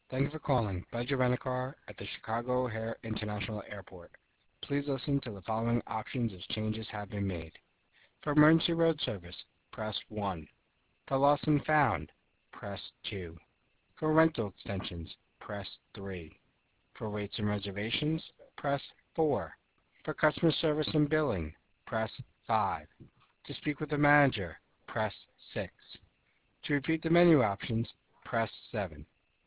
Thank you for calling Budget Rent-A-Car at the Chicago O'Hare International Airport. Please listen to the following options as changes have been made. For emergency road service, press 1. For lost and found, press 2. For rental extensions, press 3. For rates and reservations, press 4. For customer service and billing, press 5. To speak with a manager, press 6. To repeat the menu options, press 7.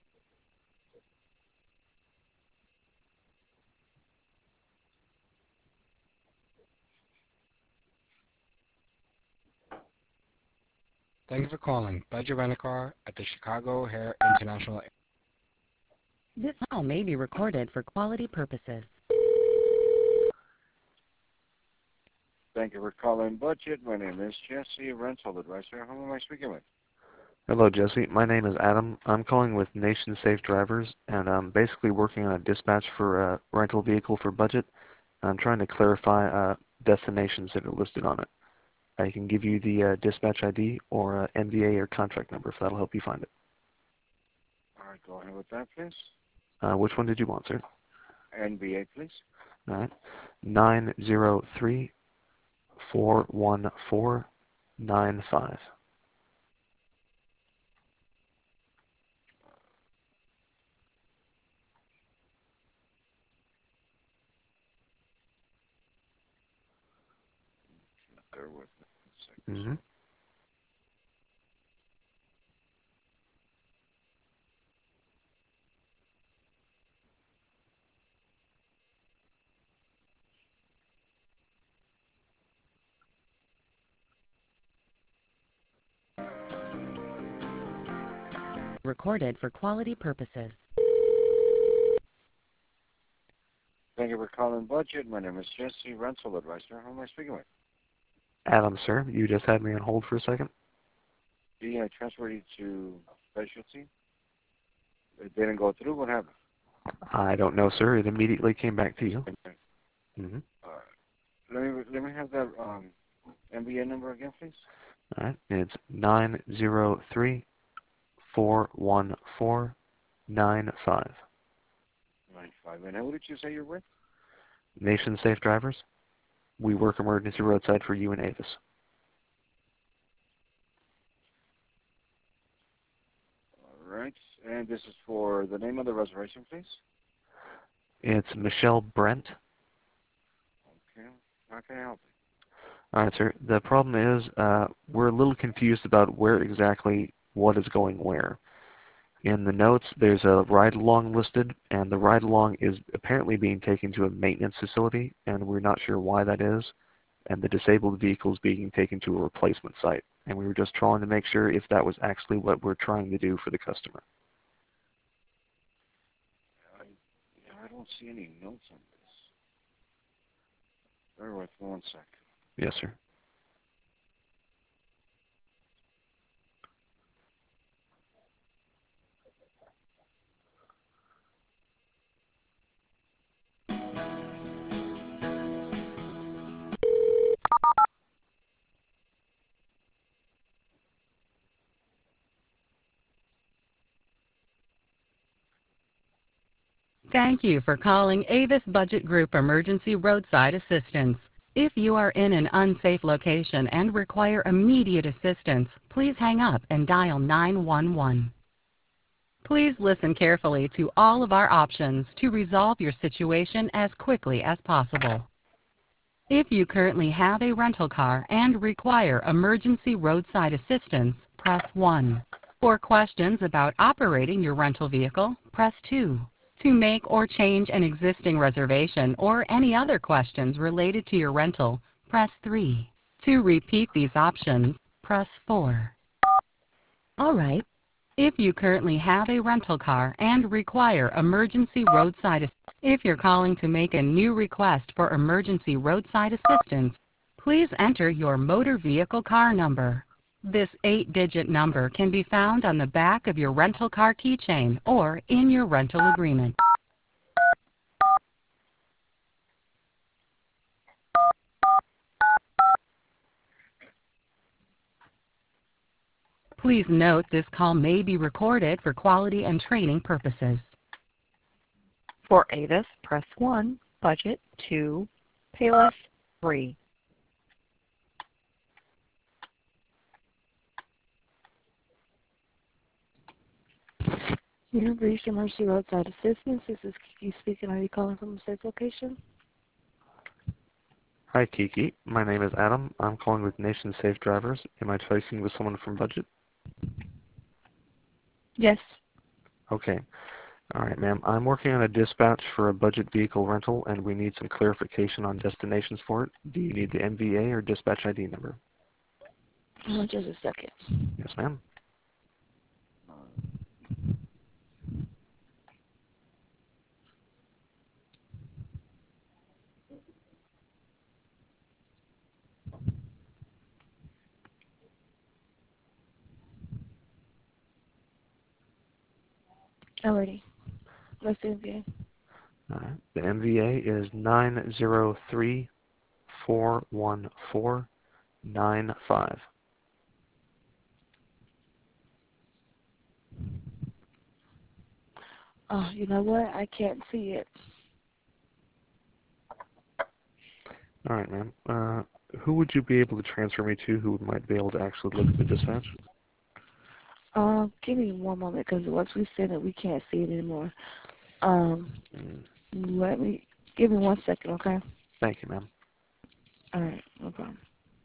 Thank you for calling Budget Rent-A-Car at the Chicago O'Hare International Airport. This call may be recorded for quality purposes. Thank you for calling Budget. My name is Jesse, rental advisor. Who am I speaking with? Hello, Jesse. My name is Adam. I'm calling with Nation Safe Drivers, and I'm basically working on a dispatch for a rental vehicle for budget. I'm trying to clarify destinations that are listed on it. I can give you the dispatch ID or MVA or contract number if that'll help you find it. All right, go ahead with that, please. Which one did you want, sir? NBA, please. All right. 903-414-95. Bear with me a second, Mm-hmm. sir. Recorded for quality purposes. Thank you for calling Budget. My name is Jesse, rental advisor. Who am I speaking with? Adam, sir, you just had me on hold for a second. I transferred you to specialty. It didn't go through. What happened? I don't know, sir. It immediately came back to you. Okay. Mm-hmm. Let me have that NBA number again, please. All right. It's 903-414-95. 95. And who did you say you're with? Nation Safe Drivers. We work emergency roadside for you and Avis. All right. And this is for the name of the reservation, please. It's Michelle Brent. Okay. How can I help you? All right, sir. The problem is we're a little confused about where exactly what is going where. In the notes, there's a ride-along listed, and the ride-along is apparently being taken to a maintenance facility, and we're not sure why that is. And the disabled vehicle is being taken to a replacement site. And we were just trying to make sure if that was actually what we're trying to do for the customer. I don't see any notes on this. Bear with me 1 second. Yes, sir. Thank you for calling Avis Budget Group Emergency Roadside Assistance. If you are in an unsafe location and require immediate assistance, please hang up and dial 911. Please listen carefully to all of our options to resolve your situation as quickly as possible. If you currently have a rental car and require emergency roadside assistance, press 1. For questions about operating your rental vehicle, press 2. To make or change an existing reservation or any other questions related to your rental, press 3. To repeat these options, press 4. All right. If you currently have a rental car and require emergency roadside assistance, if you're calling to make a new request for emergency roadside assistance, please enter your motor vehicle car number. This 8-digit number can be found on the back of your rental car keychain or in your rental agreement. Please note this call may be recorded for quality and training purposes. For AVIS, press 1. Budget 2. Payless 3. You have reached Emergency Roadside Assistance. This is Kiki speaking. Are you calling from a safe location? Hi, Kiki. My name is Adam. I'm calling with Nation Safe Drivers. Am I talking with someone from Budget? Yes. Okay. All right, ma'am. I'm working on a dispatch for a budget vehicle rental, and we need some clarification on destinations for it. Do you need the MVA or dispatch ID number? Just a second. Yes, ma'am. Alrighty. Let's do it again. All right. The MVA is 903-414-95. Oh, you know what? I can't see it. All right, ma'am. Who would you be able to transfer me to who might be able to actually look at the dispatch? Give me one moment, because once we send it, we can't see it anymore. Give me 1 second, okay? Thank you, ma'am. Alright, no problem.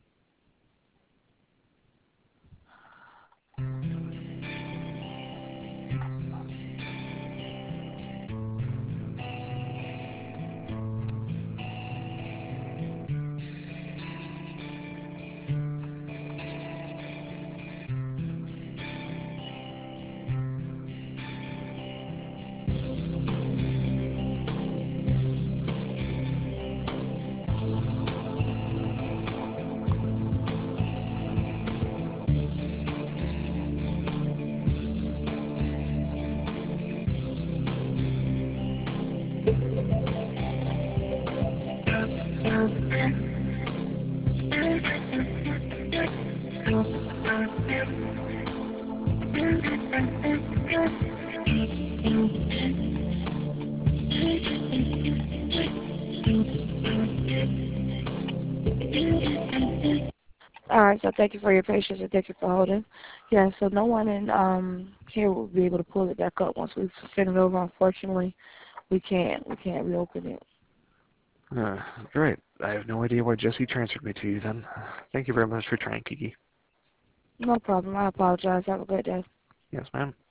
Alright, so thank you for your patience and thank you for holding. Yeah, so no one in here will be able to pull it back up once we send it over. Unfortunately, we can't reopen it. Great. I have no idea why Jesse transferred me to you then. Thank you very much for trying, Kiki. No problem. I apologize. Have a good day. Yes, ma'am.